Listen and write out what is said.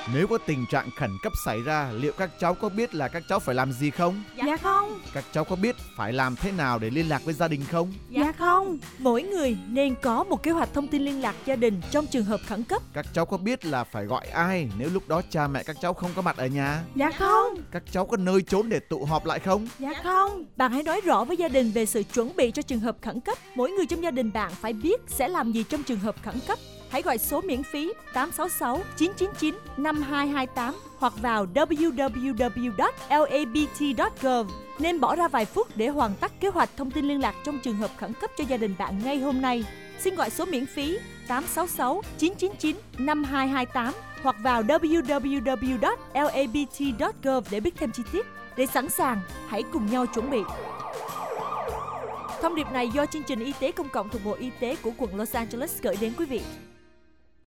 Nếu có tình trạng khẩn cấp xảy ra, liệu các cháu có biết là các cháu phải làm gì không? Dạ không. Các cháu có biết phải làm thế nào để liên lạc với gia đình không? Dạ không. Mỗi người nên có một kế hoạch thông tin liên lạc gia đình trong trường hợp khẩn cấp. Các cháu có biết là phải gọi ai nếu lúc đó cha mẹ các cháu không có mặt ở nhà? Dạ không. Các cháu có nơi trốn để tụ họp lại không? Dạ không. Bạn hãy nói rõ với gia đình về sự chuẩn bị cho trường hợp khẩn cấp. Mỗi người trong gia đình bạn phải biết sẽ làm gì trong trường hợp khẩn cấp. Hãy gọi số miễn phí 866 999 5228 hoặc vào www.labt.gov. Nên bỏ ra vài phút để hoàn tất kế hoạch thông tin liên lạc trong trường hợp khẩn cấp cho gia đình bạn ngay hôm nay. Xin gọi số miễn phí 866 999 5228 hoặc vào www.labt.gov để biết thêm chi tiết. Để sẵn sàng, hãy cùng nhau chuẩn bị. Thông điệp này do chương trình y tế công cộng thuộc Bộ Y tế của quận Los Angeles gửi đến quý vị.